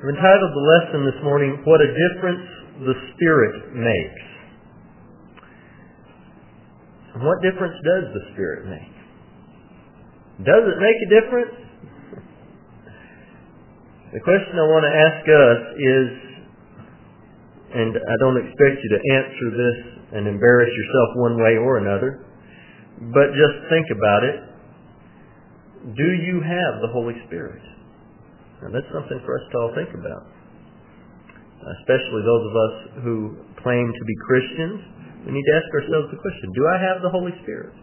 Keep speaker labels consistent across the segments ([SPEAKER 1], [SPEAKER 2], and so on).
[SPEAKER 1] I've entitled the lesson this morning, What a Difference the Spirit Makes. And what difference does the Spirit make? Does it make a difference? The question I want to ask us is, and I don't expect you to answer this and embarrass yourself one way or another, but just think about it. Do you have the Holy Spirit? Now that's something for us to all think about. Especially those of us who claim to be Christians. We need to ask ourselves the question, do I have the Holy Spirit?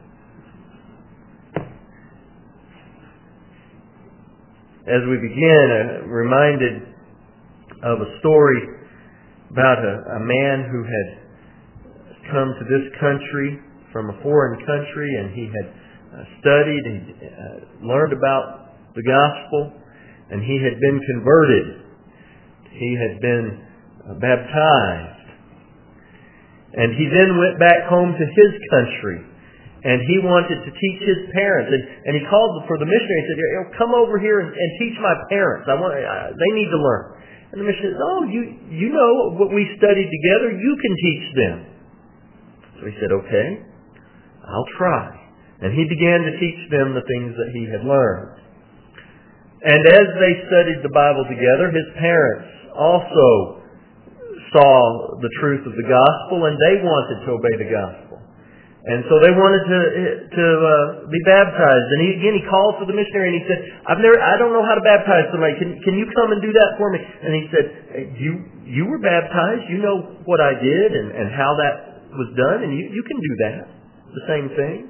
[SPEAKER 1] As we begin, I'm reminded of a story about a man who had come to this country from a foreign country, and he had studied and learned about the gospel, and he had been converted. He had been baptized. And he then went back home to his country, and he wanted to teach his parents. And he called for the missionary and said, come over here and teach my parents. They need to learn. And the missionary said, you know what we studied together. You can teach them. So he said, okay, I'll try. And he began to teach them the things that he had learned. And as they studied the Bible together, his parents also saw the truth of the gospel, and they wanted to obey the gospel. And so they wanted to be baptized. And he called for the missionary, and he said, I don't know how to baptize somebody. Can you come and do that for me? And he said, you were baptized. You know what I did and how that was done, and you can do that. The same thing.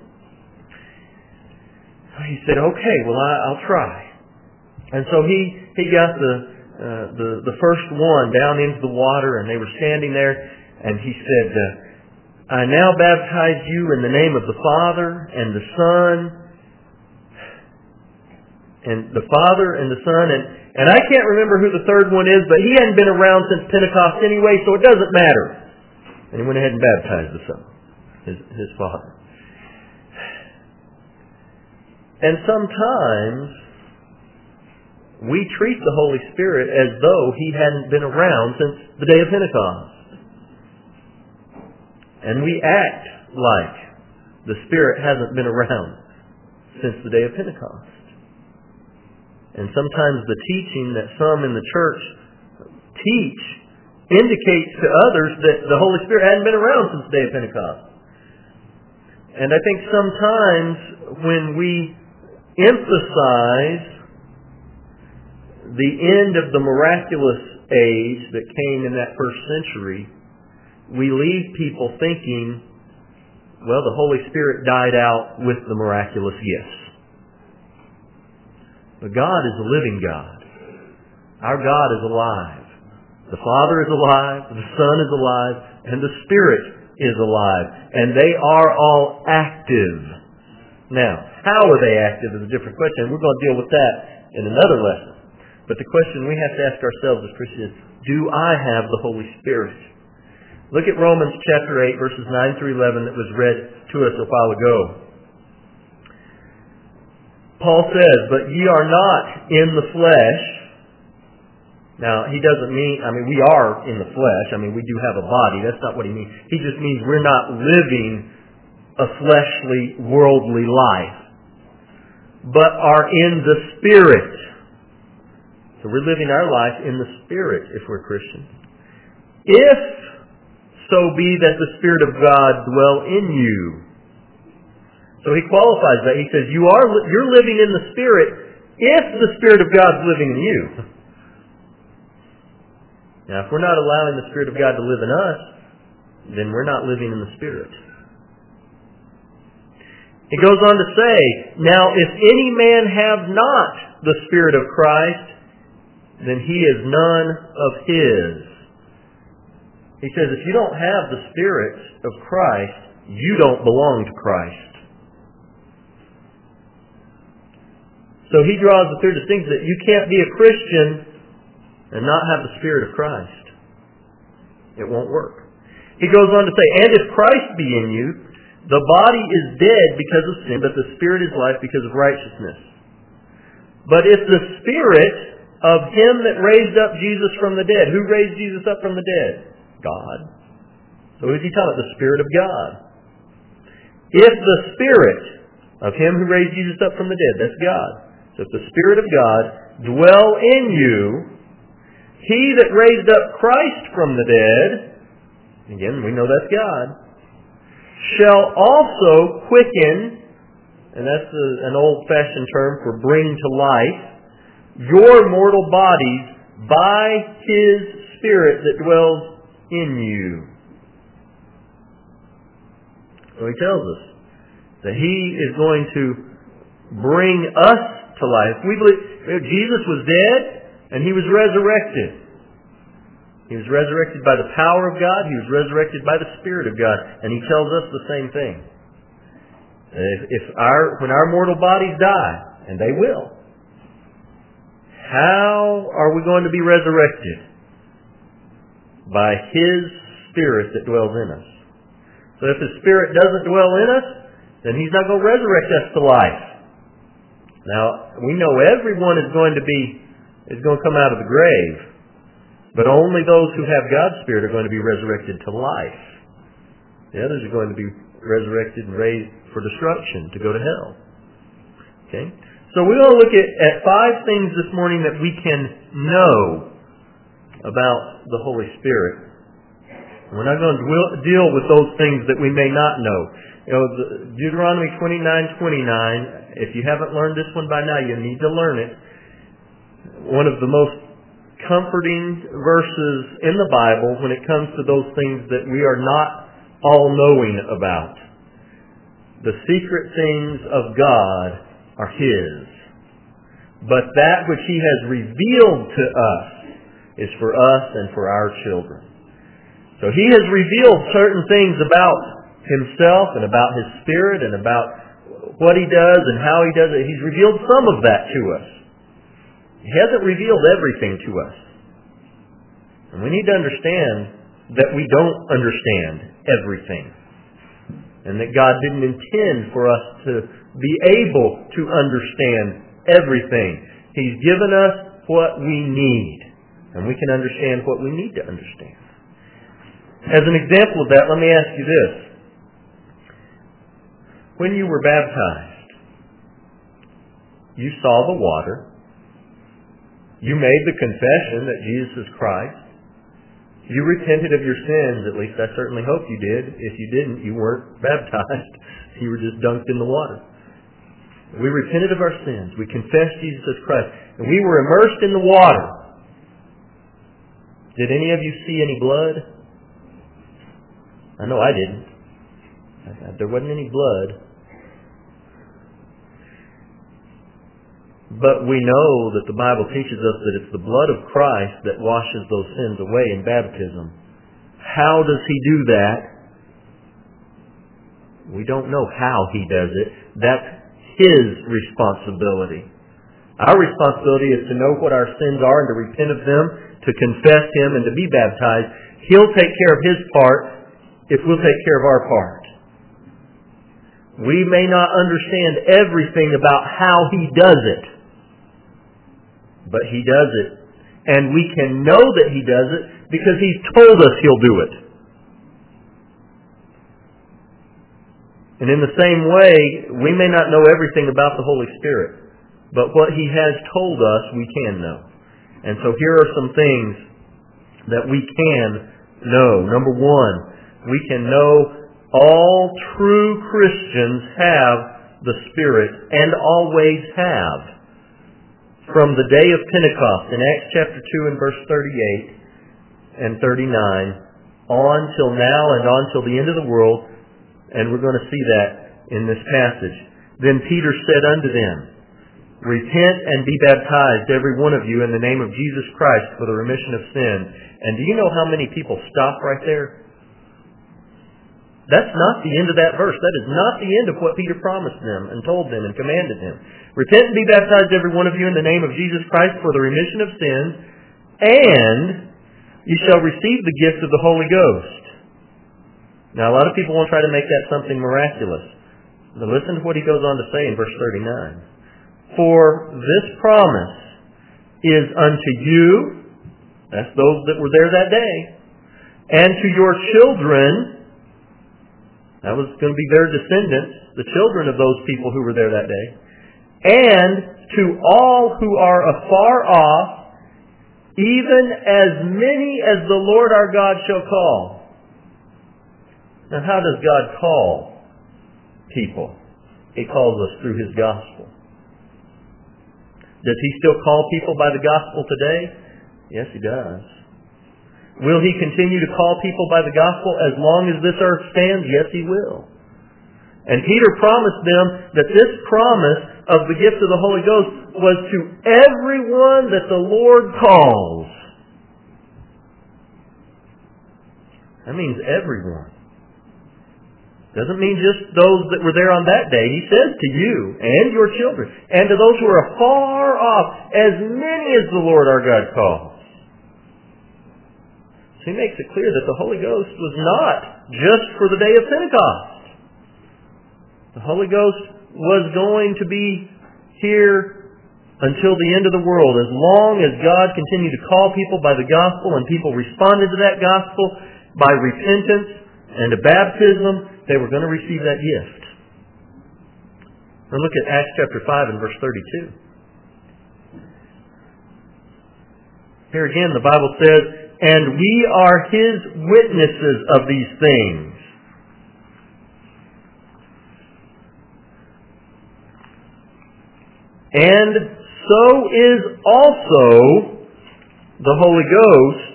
[SPEAKER 1] He said, okay, well, I'll try. And so he got the first one down into the water, and they were standing there, and he said, I now baptize you in the name of the Father and the Son, and I can't remember who the third one is, but he hadn't been around since Pentecost anyway, so it doesn't matter. And he went ahead and baptized the Son, his Father. And sometimes we treat the Holy Spirit as though He hadn't been around since the day of Pentecost. And we act like the Spirit hasn't been around since the day of Pentecost. And sometimes the teaching that some in the church teach indicates to others that the Holy Spirit hadn't been around since the day of Pentecost. And I think sometimes when we emphasize the end of the miraculous age that came in that first century, we leave people thinking, well, the Holy Spirit died out with the miraculous gifts. But God is a living God. Our God is alive. The Father is alive, the Son is alive, and the Spirit is alive. And they are all active. Now, how are they active is a different question. We're going to deal with that in another lesson. But the question we have to ask ourselves as Christians is, do I have the Holy Spirit? Look at Romans chapter 8, verses 9 through 11 that was read to us a while ago. Paul says, but ye are not in the flesh. Now, he doesn't mean, we are in the flesh. We do have a body. That's not what he means. He just means we're not living a fleshly, worldly life, but are in the Spirit. So we're living our life in the Spirit if we're Christians. If so be that the Spirit of God dwell in you. So he qualifies that. He says, you're living in the Spirit if the Spirit of God's living in you. Now, if we're not allowing the Spirit of God to live in us, then we're not living in the Spirit. He goes on to say, now if any man have not the Spirit of Christ, then he is none of His. He says, if you don't have the Spirit of Christ, you don't belong to Christ. So he draws the clear distinction that you can't be a Christian and not have the Spirit of Christ. It won't work. He goes on to say, and if Christ be in you, the body is dead because of sin, but the Spirit is life because of righteousness. But if the Spirit of Him that raised up Jesus from the dead. Who raised Jesus up from the dead? God. So who is He talking about? The Spirit of God. If the Spirit of Him who raised Jesus up from the dead, that's God. So if the Spirit of God dwell in you, He that raised up Christ from the dead, again, we know that's God, shall also quicken, and that's an old-fashioned term for bring to life, your mortal bodies by His Spirit that dwells in you. So He tells us that He is going to bring us to life. We believe Jesus was dead and He was resurrected. He was resurrected by the power of God. He was resurrected by the Spirit of God. And He tells us the same thing. When our mortal bodies die, and they will, how are we going to be resurrected? By His Spirit that dwells in us. So if His Spirit doesn't dwell in us, then He's not going to resurrect us to life. Now, we know everyone is going to come out of the grave. But only those who have God's Spirit are going to be resurrected to life. The others are going to be resurrected and raised for destruction, to go to hell. Okay? So we're going to look at 5 things this morning that we can know about the Holy Spirit. We're not going to deal with those things that we may not know. Deuteronomy 29:29, if you haven't learned this one by now, you need to learn it. One of the most comforting verses in the Bible when it comes to those things that we are not all-knowing about. The secret things of God are His. But that which He has revealed to us is for us and for our children. So He has revealed certain things about Himself and about His Spirit and about what He does and how He does it. He's revealed some of that to us. He hasn't revealed everything to us. And we need to understand that we don't understand everything. And that God didn't intend for us to be able to understand everything. He's given us what we need. And we can understand what we need to understand. As an example of that, let me ask you this. When you were baptized, you saw the water. You made the confession that Jesus is Christ. You repented of your sins, at least I certainly hope you did. If you didn't, you weren't baptized. You were just dunked in the water. We repented of our sins. We confessed Jesus as Christ. And we were immersed in the water. Did any of you see any blood? I know I didn't. There wasn't any blood. But we know that the Bible teaches us that it's the blood of Christ that washes those sins away in baptism. How does He do that? We don't know how He does it. That's His responsibility. Our responsibility is to know what our sins are and to repent of them, to confess Him and to be baptized. He'll take care of His part if we'll take care of our part. We may not understand everything about how He does it. But He does it. And we can know that He does it because He's told us He'll do it. And in the same way, we may not know everything about the Holy Spirit. But what He has told us, we can know. And so here are some things that we can know. Number 1, we can know all true Christians have the Spirit and always have. From the day of Pentecost in Acts chapter 2 and verse 38 and 39 on till now and on till the end of the world, and we're going to see that in this passage. Then Peter said unto them, Repent and be baptized, every one of you, in the name of Jesus Christ for the remission of sin. And do you know how many people stop right there? That's not the end of that verse. That is not the end of what Peter promised them and told them and commanded them. Repent and be baptized, every one of you, in the name of Jesus Christ for the remission of sins, and you shall receive the gift of the Holy Ghost. Now, a lot of people want to try to make that something miraculous. But listen to what he goes on to say in verse 39. For this promise is unto you, that's those that were there that day, and to your children, that was going to be their descendants, the children of those people who were there that day, and to all who are afar off, even as many as the Lord our God shall call. Now how does God call people? He calls us through His gospel. Does He still call people by the gospel today? Yes, He does. Will He continue to call people by the gospel as long as this earth stands? Yes, He will. And Peter promised them that this promise of the gift of the Holy Ghost was to everyone that the Lord calls. That means everyone. Doesn't mean just those that were there on that day. He says to you and your children and to those who are far off, as many as the Lord our God calls. So He makes it clear that the Holy Ghost was not just for the day of Pentecost. The Holy Ghost was going to be here until the end of the world. As long as God continued to call people by the gospel and people responded to that gospel by repentance and to baptism, they were going to receive that gift. Now look at Acts chapter 5 and verse 32. Here again the Bible says, and we are His witnesses of these things. And so is also the Holy Ghost,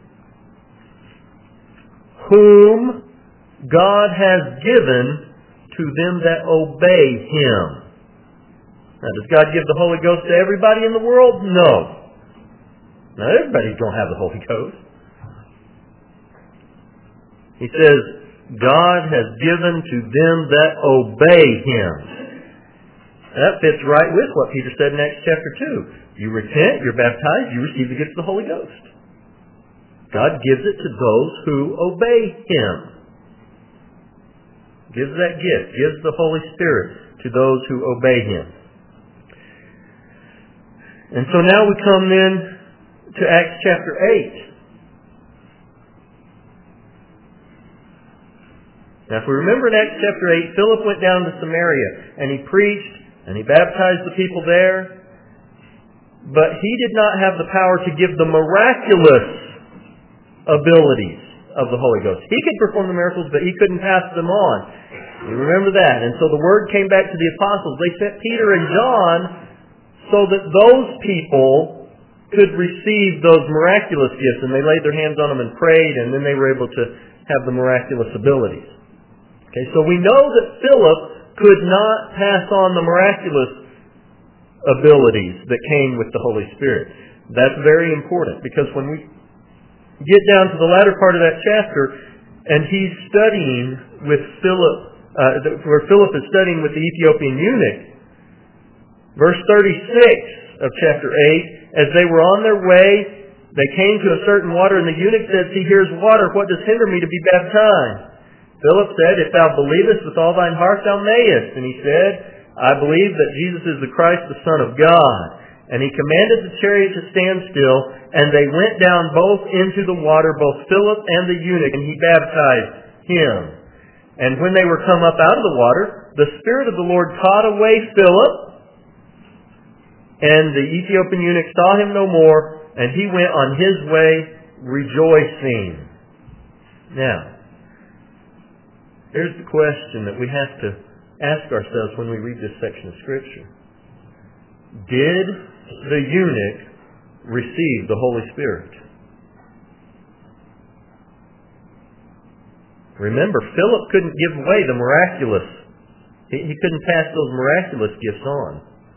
[SPEAKER 1] whom God has given to them that obey Him. Now, does God give the Holy Ghost to everybody in the world? No. Now, everybody's going to have the Holy Ghost. He says, God has given to them that obey Him. That fits right with what Peter said in Acts chapter 2. You repent, you're baptized, you receive the gift of the Holy Ghost. God gives it to those who obey Him. Gives that gift, gives the Holy Spirit to those who obey Him. And so now we come then to Acts chapter 8. Now if we remember in Acts chapter 8, Philip went down to Samaria and he preached and he baptized the people there, but he did not have the power to give the miraculous abilities of the Holy Ghost. He could perform the miracles, but he couldn't pass them on. You remember that. And so the word came back to the apostles. They sent Peter and John so that those people could receive those miraculous gifts, and they laid their hands on them and prayed, and then they were able to have the miraculous abilities. Okay, so we know that Philip could not pass on the miraculous abilities that came with the Holy Spirit. That's very important, because when we get down to the latter part of that chapter, and he's studying with Philip, where Philip is studying with the Ethiopian eunuch, verse 36 of chapter 8, as they were on their way, they came to a certain water, and the eunuch said, see, here's water, what does hinder me to be baptized? Philip said, if thou believest with all thine heart, thou mayest. And he said, I believe that Jesus is the Christ, the Son of God. And he commanded the chariot to stand still, and they went down both into the water, both Philip and the eunuch, and he baptized him. And when they were come up out of the water, the Spirit of the Lord caught away Philip, and the Ethiopian eunuch saw him no more, and he went on his way rejoicing. Now, here's the question that we have to ask ourselves when we read this section of Scripture. Did the eunuch receive the Holy Spirit? Remember, Philip couldn't give away the miraculous. He couldn't pass those miraculous gifts on.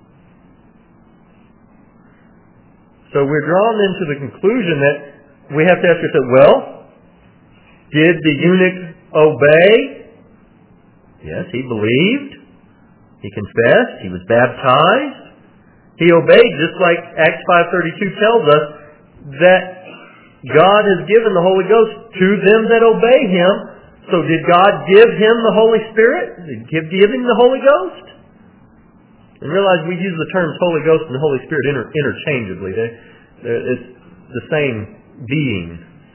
[SPEAKER 1] So we're drawn into the conclusion that we have to ask ourselves, well, did the eunuch obey? Yes, he believed. He confessed. He was baptized. He obeyed, just like Acts 5:32 tells us, that God has given the Holy Ghost to them that obey Him. So did God give him the Holy Spirit? Did He give him the Holy Ghost? And realize we use the terms Holy Ghost and Holy Spirit interchangeably. It's the same being.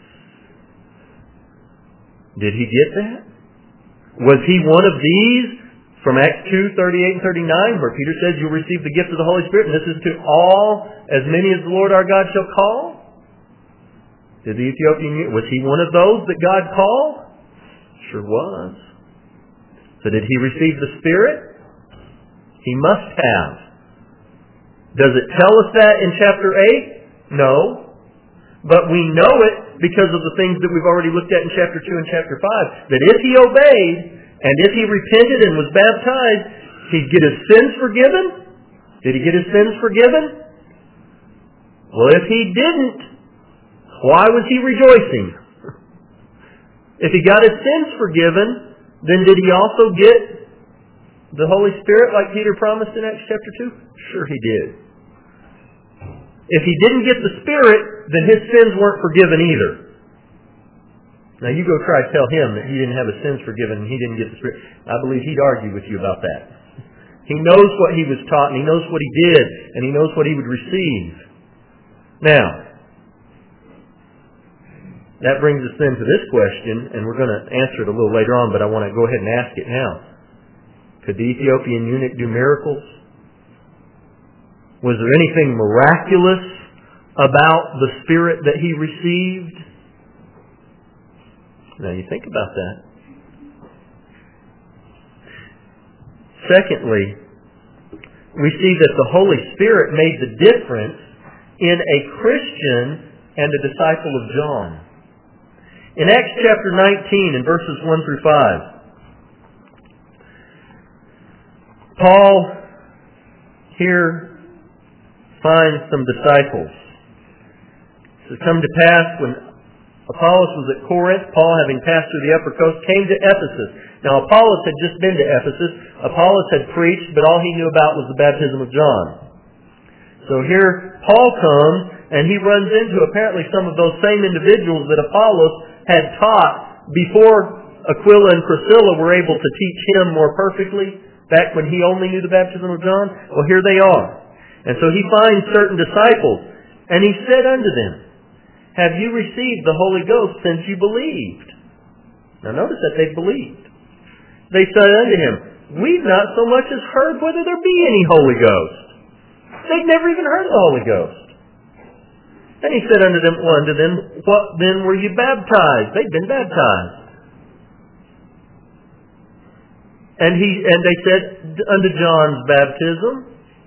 [SPEAKER 1] Did he get that? Was he one of these from Acts 2, 38 and 39, where Peter says, you'll receive the gift of the Holy Spirit, and this is to all, as many as the Lord our God shall call? Did the Ethiopian, was he one of those that God called? Sure was. So did he receive the Spirit? He must have. Does it tell us that in chapter 8? No. But we know it because of the things that we've already looked at in chapter 2 and chapter 5. That if he obeyed, and if he repented and was baptized, he'd get his sins forgiven. Did he get his sins forgiven? Well, if he didn't, why was he rejoicing? If he got his sins forgiven, then did he also get the Holy Spirit like Peter promised in Acts chapter 2? Sure he did. If he didn't get the Spirit, then his sins weren't forgiven either. Now you go try to tell him that he didn't have his sins forgiven and he didn't get the Spirit. I believe he'd argue with you about that. He knows what he was taught and he knows what he did and he knows what he would receive. Now, that brings us then to this question, and we're going to answer it a little later on, but I want to go ahead and ask it now. Could the Ethiopian eunuch do miracles? Was there anything miraculous about the Spirit that he received? Now you think about that. Secondly, we see that the Holy Spirit made the difference in a Christian and a disciple of John. In Acts chapter 19 and verses 1 through 5, Paul here finds some disciples. It come to pass when Apollos was at Corinth, Paul, having passed through the upper coast, came to Ephesus. Now Apollos had just been to Ephesus. Apollos had preached, but all he knew about was the baptism of John. So here Paul comes, and he runs into apparently some of those same individuals that Apollos had taught before Aquila and Priscilla were able to teach him more perfectly, back when he only knew the baptism of John. Well, here they are. And so he finds certain disciples, and he said unto them, have you received the Holy Ghost since you believed? Now notice that they believed. They said unto him, we've not so much as heard whether there be any Holy Ghost. They'd never even heard of the Holy Ghost. And he said unto them, what then were you baptized? They'd been baptized. And they said, unto John's baptism.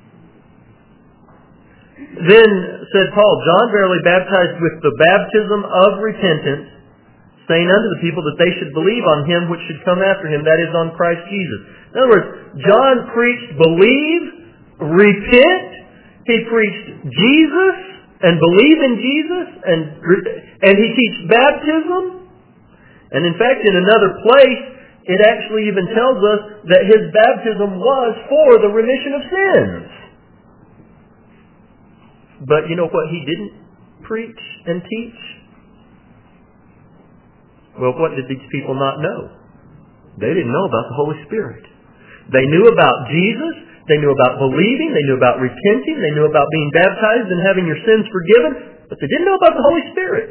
[SPEAKER 1] Then said Paul, John verily baptized with the baptism of repentance, saying unto the people that they should believe on him which should come after him, that is, on Christ Jesus. In other words, John preached believe, repent. He preached Jesus and believe in Jesus, and he teaches baptism. And in fact, in another place, it actually even tells us that his baptism was for the remission of sins. But you know what he didn't preach and teach? Well, what did these people not know? They didn't know about the Holy Spirit. They knew about Jesus. They knew about believing. They knew about repenting. They knew about being baptized and having your sins forgiven. But they didn't know about the Holy Spirit.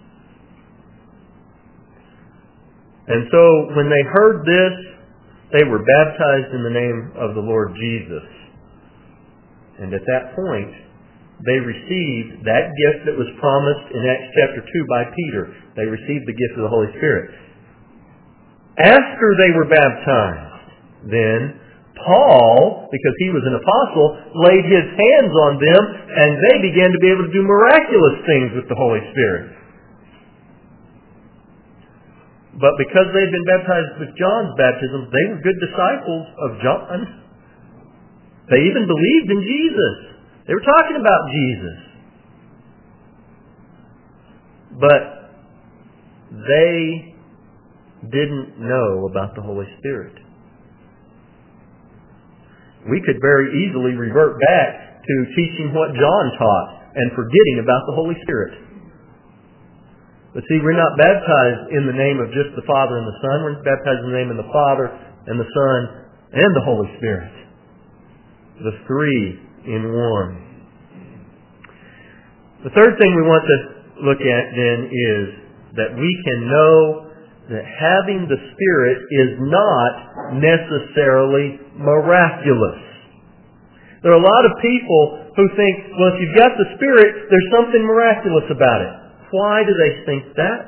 [SPEAKER 1] And so when they heard this, they were baptized in the name of the Lord Jesus. And at that point, they received that gift that was promised in Acts chapter 2 by Peter. They received the gift of the Holy Spirit. After they were baptized, then Paul, because he was an apostle, laid his hands on them and they began to be able to do miraculous things with the Holy Spirit. But because they'd been baptized with John's baptism, they were good disciples of John. They even believed in Jesus. They were talking about Jesus. But they didn't know about the Holy Spirit. We could very easily revert back to teaching what John taught and forgetting about the Holy Spirit. But see, we're not baptized in the name of just the Father and the Son. We're baptized in the name of the Father and the Son and the Holy Spirit. the three in one. The third thing we want to look at then is that we can know that having the Spirit is not necessarily miraculous. There are a lot of people who think, well, if you've got the Spirit, there's something miraculous about it. Why do they think that?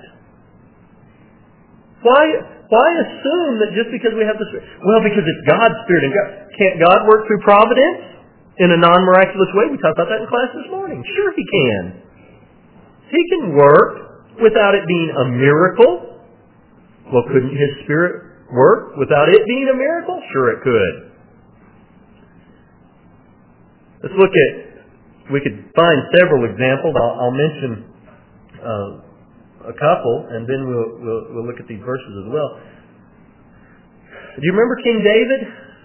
[SPEAKER 1] Why assume that just because we have the Spirit? Well, because it's God's Spirit. And can't God work through providence in a non-miraculous way? We talked about that in class this morning. Sure He can. He can work without it being a miracle. Well, couldn't His Spirit work without it being a miracle? Sure it could. Let's look at, we could find several examples. I'll mention a couple, and then we'll look at these verses as well. Do you remember King David?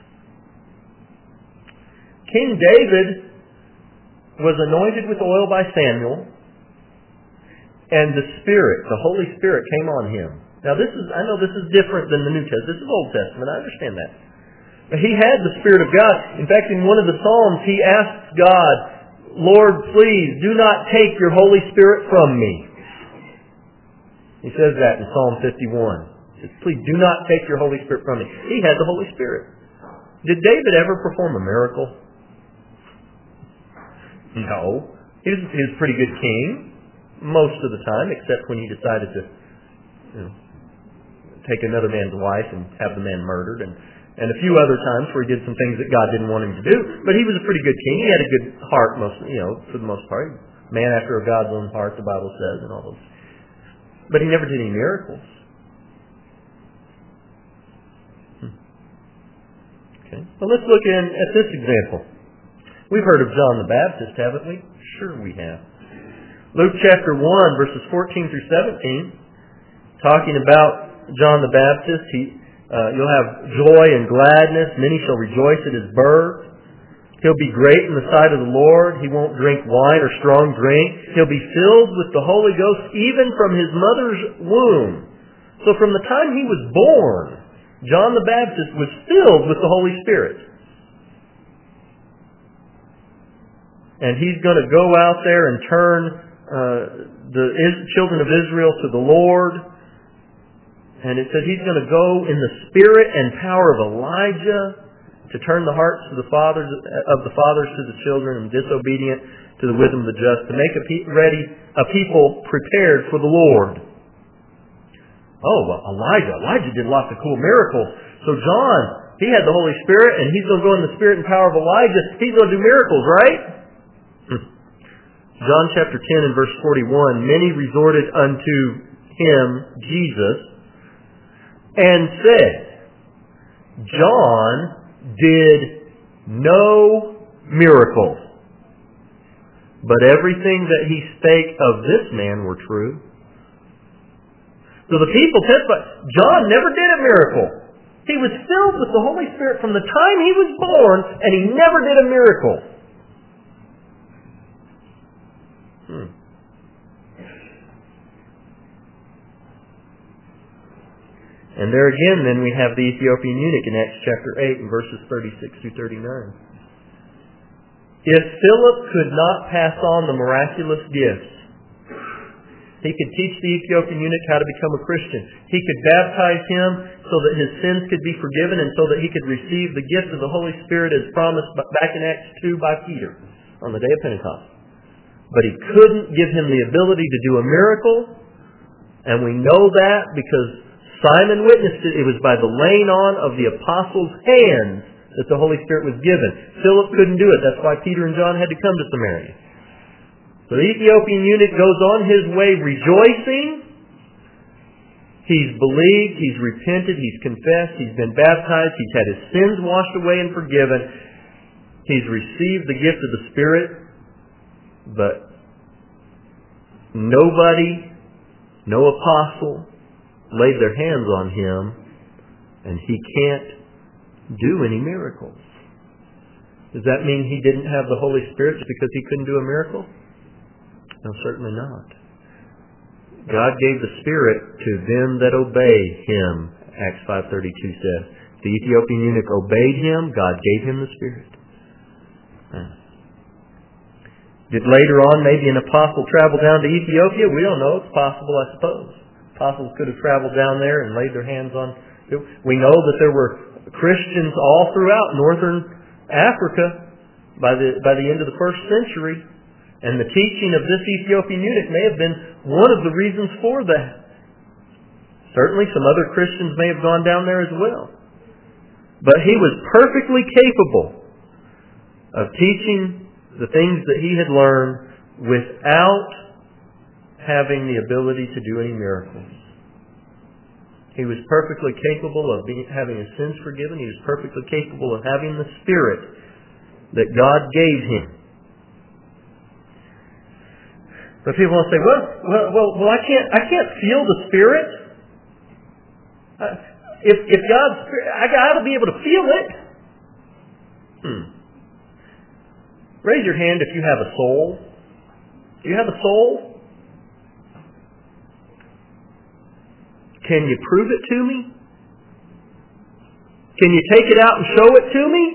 [SPEAKER 1] King David was anointed with oil by Samuel, and the Spirit, the Holy Spirit, came on him. Now I know this is different than the New Testament. This is Old Testament. I understand that. But he had the Spirit of God. In fact, in one of the Psalms, he asked God, Lord, please do not take your Holy Spirit from me. He says that in Psalm 51. He says, please do not take your Holy Spirit from me. He had the Holy Spirit. Did David ever perform a miracle? No. He was a pretty good king most of the time, except when he decided to take another man's wife and have the man murdered, and a few other times where he did some things that God didn't want him to do. But he was a pretty good king. He had a good heart, for the most part. Man after God's own heart, the Bible says, and all those. But he never did any miracles. Okay. Well, let's look at this example. We've heard of John the Baptist, haven't we? Sure we have. Luke chapter 1, verses 14 through 17, talking about John the Baptist. You'll have joy and gladness. Many shall rejoice at his birth. He'll be great in the sight of the Lord. He won't drink wine or strong drink. He'll be filled with the Holy Ghost even from his mother's womb. So from the time he was born, John the Baptist was filled with the Holy Spirit. And he's going to go out there and turn the children of Israel to the Lord. And it says he's going to go in the spirit and power of Elijah to turn the hearts of the fathers to the children and disobedient to the wisdom of the just, to make a people prepared for the Lord. Oh, well, Elijah did lots of cool miracles. So John, he had the Holy Spirit, and he's going to go in the spirit and power of Elijah. He's going to do miracles, right? John chapter 10 and verse 41, many resorted unto him, Jesus, and said, John did no miracle, but everything that he spake of this man were true. So the people testify, John never did a miracle. He was filled with the Holy Spirit from the time he was born, and he never did a miracle. And there again, then, we have the Ethiopian eunuch in Acts chapter 8 and verses 36 through 39. If Philip could not pass on the miraculous gifts, he could teach the Ethiopian eunuch how to become a Christian. He could baptize him so that his sins could be forgiven and so that he could receive the gift of the Holy Spirit as promised back in Acts 2 by Peter on the day of Pentecost. But he couldn't give him the ability to do a miracle, and we know that because Simon witnessed it. It was by the laying on of the apostles' hands that the Holy Spirit was given. Philip couldn't do it. That's why Peter and John had to come to Samaria. So the Ethiopian eunuch goes on his way rejoicing. He's believed, he's repented, he's confessed, he's been baptized, he's had his sins washed away and forgiven. He's received the gift of the Spirit, but nobody, no apostle, laid their hands on him, and he can't do any miracles. Does that mean he didn't have the Holy Spirit just because he couldn't do a miracle? No, certainly not. God gave the Spirit to them that obey him, Acts 5:32 says. The Ethiopian eunuch obeyed him, God gave him the Spirit. Did later on maybe an apostle travel down to Ethiopia? We don't know. It's possible, I suppose. Apostles could have traveled down there and laid their hands on. We know that there were Christians all throughout northern Africa by the end of the first century, and the teaching of this Ethiopian eunuch may have been one of the reasons for that. Certainly some other Christians may have gone down there as well. But he was perfectly capable of teaching the things that he had learned without having the ability to do any miracles. He was perfectly capable of having his sins forgiven. He was perfectly capable of having the Spirit that God gave him. But people will say, well, I can't feel the Spirit. If God's Spirit, I got to be able to feel it. Raise your hand if you have a soul. Do you have a soul? Can you prove it to me? Can you take it out and show it to me?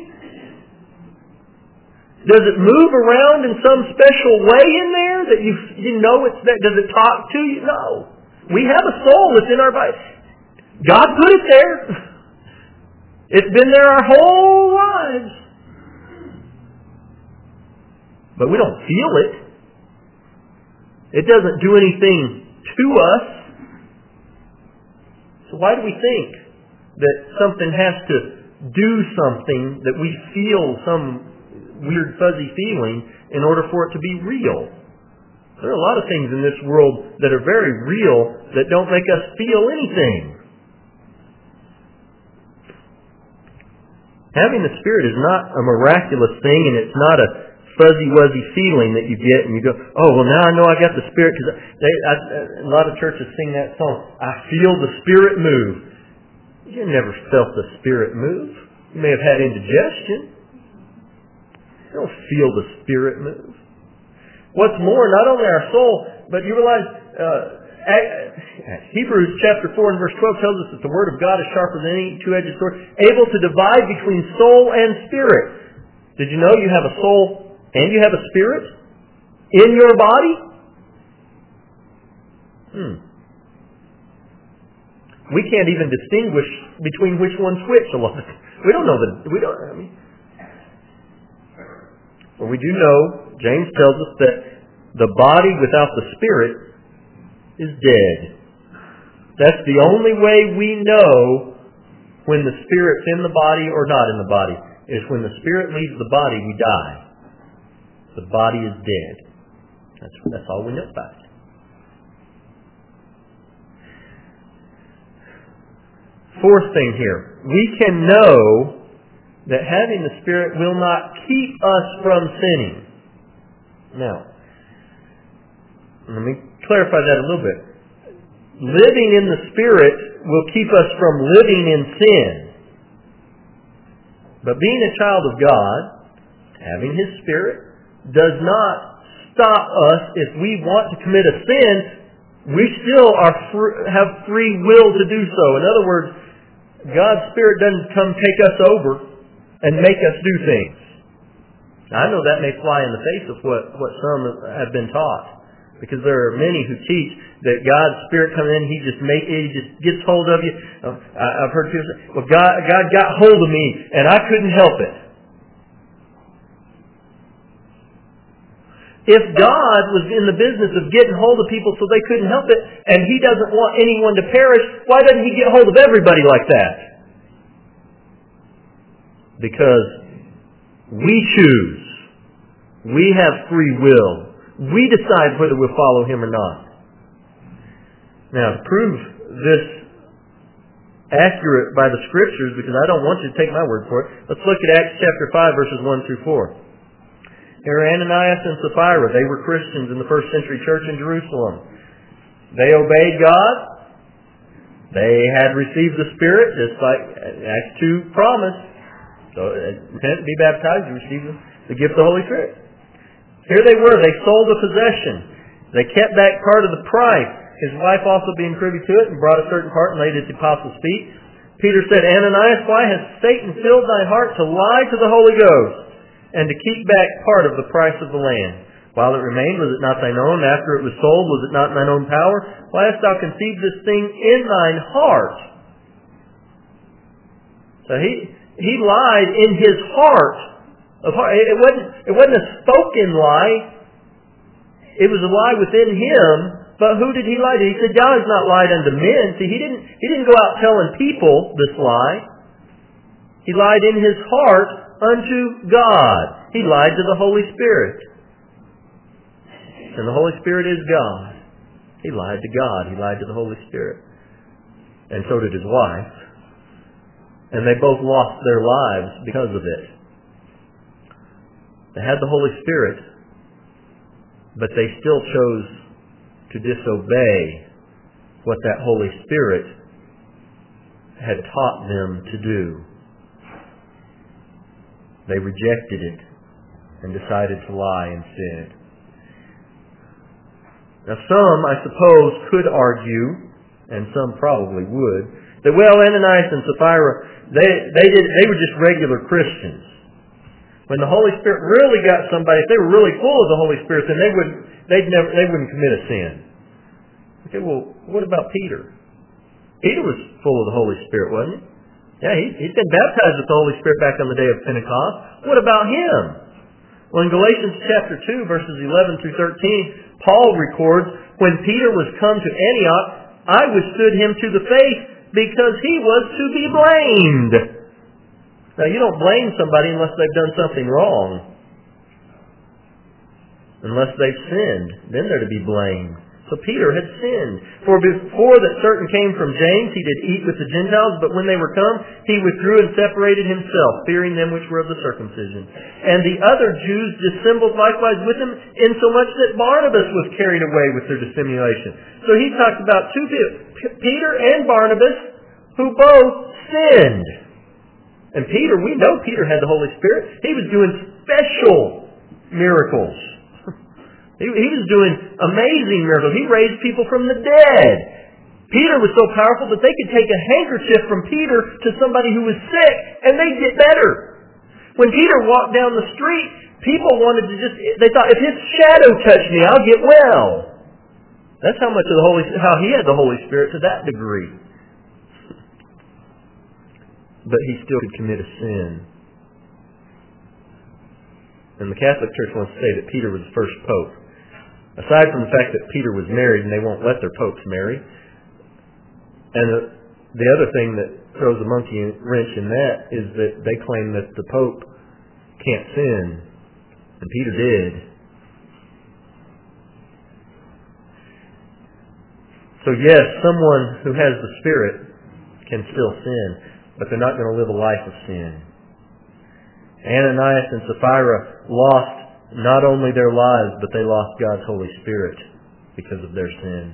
[SPEAKER 1] Does it move around in some special way in there that you know it's that? Does it talk to you? No. We have a soul that's in our body. God put it there. It's been there our whole lives. But we don't feel it. It doesn't do anything to us. So why do we think that something has to do something, that we feel some weird fuzzy feeling in order for it to be real? There are a lot of things in this world that are very real that don't make us feel anything. Having the Spirit is not a miraculous thing, and it's not a fuzzy-wuzzy feeling that you get and you go, oh, well, now I know I got the Spirit. Because a lot of churches sing that song, I feel the Spirit move. You never felt the Spirit move. You may have had indigestion. You don't feel the Spirit move. What's more, not only our soul, but you realize Hebrews chapter 4 and verse 12 tells us that the Word of God is sharper than any two-edged sword, able to divide between soul and spirit. Did you know you have a soul and you have a spirit in your body? We can't even distinguish between which one's which a lot. We don't know But we do know, James tells us that the body without the Spirit is dead. That's the only way we know when the Spirit's in the body or not in the body, is when the Spirit leaves the body, we die. The body is dead. That's all we know about it. Fourth thing here, we can know that having the Spirit will not keep us from sinning. Now, let me clarify that a little bit. Living in the Spirit will keep us from living in sin. But being a child of God, having His Spirit, does not stop us if we want to commit a sin. We still have free will to do so. In other words, God's Spirit doesn't come take us over and make us do things. Now, I know that may fly in the face of what some have been taught. Because there are many who teach that God's Spirit comes in, He just gets hold of you. I've heard people say, well, God got hold of me and I couldn't help it. If God was in the business of getting hold of people so they couldn't help it, and He doesn't want anyone to perish, why doesn't He get hold of everybody like that? Because we choose. We have free will. We decide whether we'll follow Him or not. Now, to prove this accurate by the Scriptures, because I don't want you to take my word for it, let's look at Acts chapter 5, verses 1 through 4. Here are Ananias and Sapphira. They were Christians in the first century church in Jerusalem. They obeyed God. They had received the Spirit, just like Acts 2 promised. So, repent, be baptized, you receive the gift of the Holy Spirit. Here they were. They sold a possession. They kept back part of the price. His wife also being privy to it, and brought a certain part and laid it at the apostles' feet. Peter said, Ananias, why has Satan filled thy heart to lie to the Holy Ghost and to keep back part of the price of the land. While it remained, was it not thine own? After it was sold, was it not in thine own power? Why hast thou conceived this thing in thine heart? So he lied in his heart. It wasn't a spoken lie. It was a lie within him. But who did he lie to? He said, God has not lied unto men. See, he didn't go out telling people this lie. He lied in his heart unto God. He lied to the Holy Spirit. And the Holy Spirit is God. He lied to God. He lied to the Holy Spirit. And so did his wife. And they both lost their lives because of it. They had the Holy Spirit, but they still chose to disobey what that Holy Spirit had taught them to do. They rejected it and decided to lie instead. Now some, I suppose, could argue, and some probably would, that, well, Ananias and Sapphira, they were just regular Christians. When the Holy Spirit really got somebody, if they were really full of the Holy Spirit, then they wouldn't commit a sin. Okay, well, what about Peter? Peter was full of the Holy Spirit, wasn't he? Yeah, he'd been baptized with the Holy Spirit back on the day of Pentecost. What about him? Well, in Galatians chapter 2, verses 11 through 13, Paul records, when Peter was come to Antioch, I withstood him to the faith because he was to be blamed. Now, you don't blame somebody unless they've done something wrong. Unless they've sinned. Then they're to be blamed. So Peter had sinned. For before that certain came from James, he did eat with the Gentiles, but when they were come, he withdrew and separated himself, fearing them which were of the circumcision. And the other Jews dissembled likewise with him, insomuch that Barnabas was carried away with their dissimulation. So he talked about two people, Peter and Barnabas, who both sinned. And Peter, we know Peter had the Holy Spirit. He was doing special miracles. He was doing amazing miracles. He raised people from the dead. Peter was so powerful that they could take a handkerchief from Peter to somebody who was sick and they'd get better. When Peter walked down the street, people wanted to they thought, if his shadow touched me, I'll get well. That's how much of how he had the Holy Spirit to that degree. But he still could commit a sin. And the Catholic Church wants to say that Peter was the first pope. Aside from the fact that Peter was married and they won't let their popes marry. And the other thing that throws a monkey wrench in that is that they claim that the Pope can't sin. And Peter did. So yes, someone who has the Spirit can still sin, but they're not going to live a life of sin. Ananias and Sapphira lost not only their lives, but they lost God's Holy Spirit because of their sin.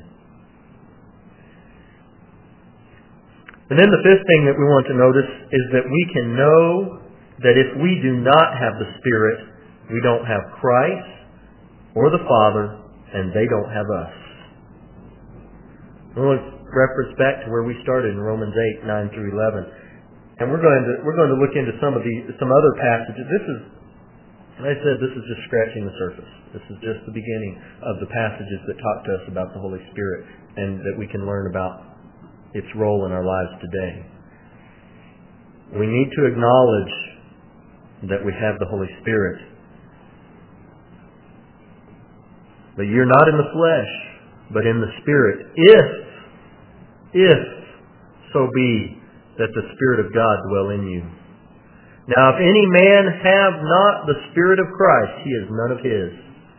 [SPEAKER 1] And then the fifth thing that we want to notice is that we can know that if we do not have the Spirit, we don't have Christ or the Father, and they don't have us. We'll reference back to where we started in Romans 8, 9 through 11. And we're going to look into some other passages. Like I said, this is just scratching the surface. This is just the beginning of the passages that talk to us about the Holy Spirit and that we can learn about its role in our lives today. We need to acknowledge that we have the Holy Spirit. But you're not in the flesh, but in the Spirit, if so be that the Spirit of God dwell in you. Now, if any man have not the Spirit of Christ, he is none of his.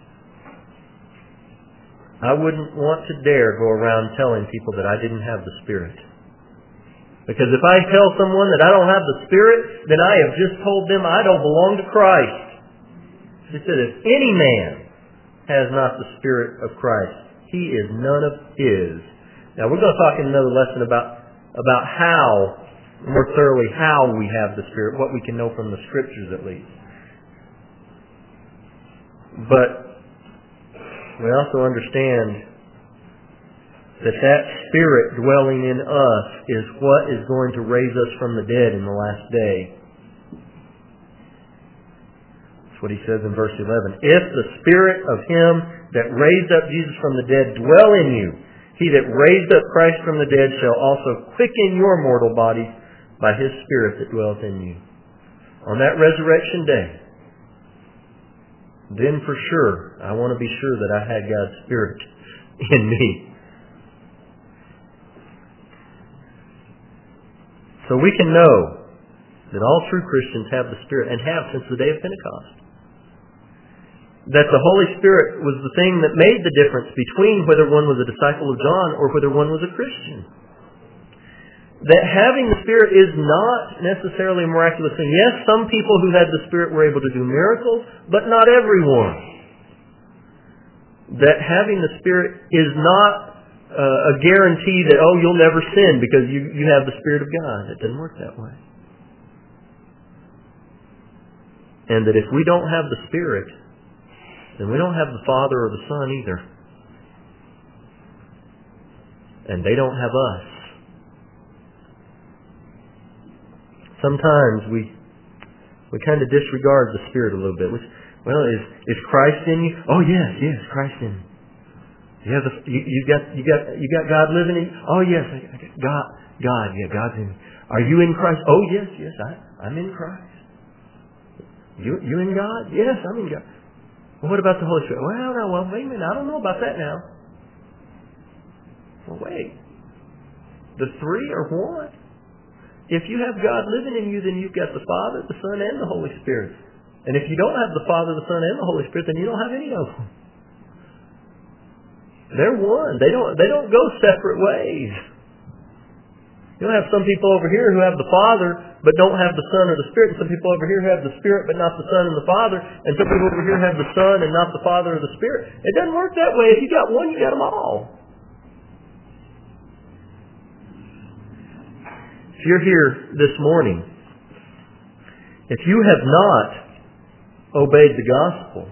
[SPEAKER 1] I wouldn't want to dare go around telling people that I didn't have the Spirit. Because if I tell someone that I don't have the Spirit, then I have just told them I don't belong to Christ. He said, if any man has not the Spirit of Christ, he is none of his. Now, we're going to talk in another lesson about how, more thoroughly, how we have the Spirit, what we can know from the Scriptures at least. But we also understand that Spirit dwelling in us is what is going to raise us from the dead in the last day. That's what he says in verse 11. If the Spirit of Him that raised up Jesus from the dead dwell in you, He that raised up Christ from the dead shall also quicken your mortal bodies by His Spirit that dwells in you. On that resurrection day, then for sure, I want to be sure that I had God's Spirit in me. So we can know that all true Christians have the Spirit, and have since the day of Pentecost. That the Holy Spirit was the thing that made the difference between whether one was a disciple of John or whether one was a Christian. That having the Spirit is not necessarily a miraculous thing. Yes, some people who had the Spirit were able to do miracles, but not everyone. That having the Spirit is not a guarantee that, oh, you'll never sin because you have the Spirit of God. It doesn't work that way. And that if we don't have the Spirit, then we don't have the Father or the Son either. And they don't have us. Sometimes we kind of disregard the Spirit a little bit. Well, is Christ in you? Oh yes, Christ in you. You got God living in you? Oh yes, God, yeah, God's in you. Are you in Christ? Oh yes, I'm in Christ. You in God? Yes, I'm in God. Well, what about the Holy Spirit? Well, wait a minute, I don't know about that now. Well, wait. The three are one. If you have God living in you, then you've got the Father, the Son, and the Holy Spirit. And if you don't have the Father, the Son, and the Holy Spirit, then you don't have any of them. They're one. They don't go separate ways. You'll have some people over here who have the Father, but don't have the Son or the Spirit. And some people over here who have the Spirit, but not the Son and the Father. And some people over here have the Son and not the Father or the Spirit. It doesn't work that way. If you got one, you got them all. If you're here this morning, if you have not obeyed the gospel,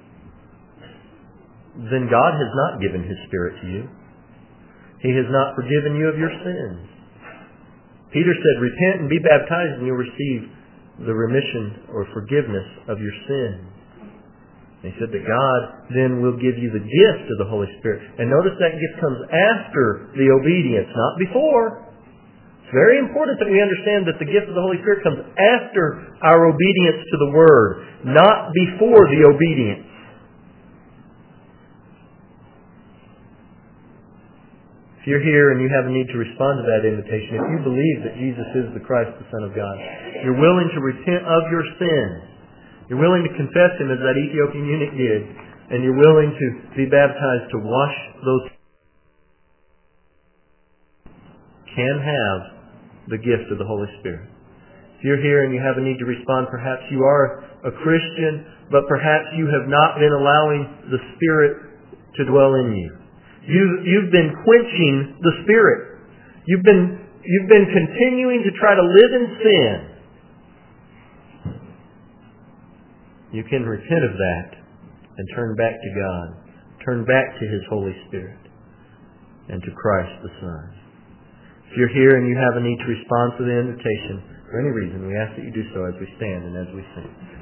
[SPEAKER 1] then God has not given His Spirit to you. He has not forgiven you of your sins. Peter said, repent and be baptized and you'll receive the remission or forgiveness of your sins. He said that God then will give you the gift of the Holy Spirit. And notice that gift comes after the obedience, not before. It's very important that we understand that the gift of the Holy Spirit comes after our obedience to the Word, not before the obedience. If you're here and you have a need to respond to that invitation, if you believe that Jesus is the Christ, the Son of God, you're willing to repent of your sins, you're willing to confess Him as that Ethiopian eunuch did, and you're willing to be baptized to wash those, can have the gift of the Holy Spirit. If you're here and you have a need to respond, perhaps you are a Christian, but perhaps you have not been allowing the Spirit to dwell in you. You've been quenching the Spirit. You've been continuing to try to live in sin. You can repent of that and turn back to God. Turn back to His Holy Spirit and to Christ the Son. If you're here and you have a need to respond to the invitation for any reason, we ask that you do so as we stand and as we sing.